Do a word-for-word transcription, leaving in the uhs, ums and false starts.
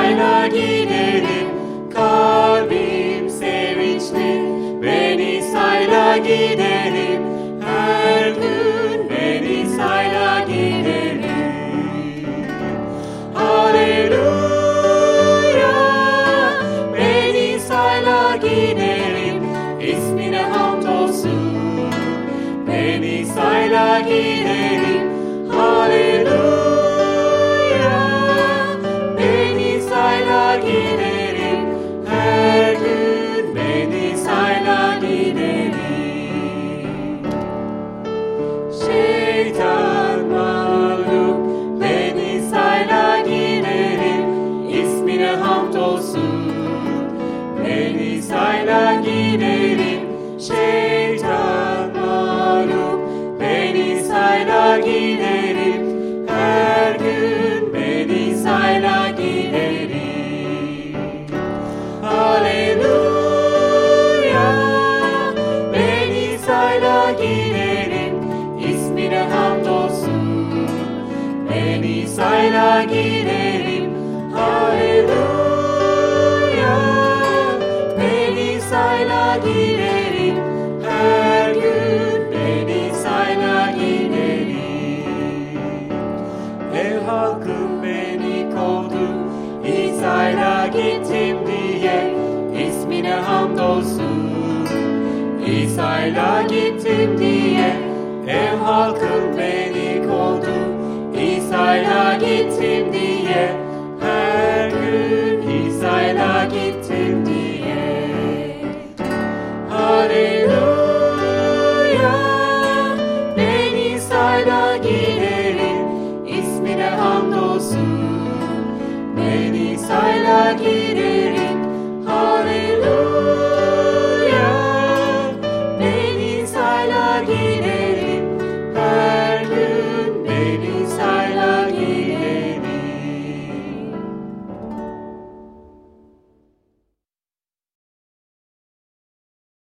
İsa'yla giderim, kalbim sevinçli. Ben İsa'yla giderim, her gün ben İsa'yla giderim. Haleluya, ben İsa'yla giderim, ismine hamdolsun. Ben İsa'yla giderim, haleluya. Ben İsa'yla giderim, her gün ben İsa'yla giderim. Şeytan mağlup, ben İsa'yla giderim, ismine hamdolsun. Ben İsa'yla giderim, şeytan mağlup, ben İsa'yla giderim, her gün ben İsa'yla giderim. Haleluya, ben İsa'yla giderim, ismine hamdolsun. Ben İsa'yla giderim, haleluya. Ben İsa'yla giderim, her gün ben İsa'yla giderim. Ev halkım beni kovdu, İsa'yla gittim diye, ismine hamdolsun. İsa'yla gittim diye, ev halkım beni kovdu, İsa'yla gittim diye, her gün İsa'yla gittim.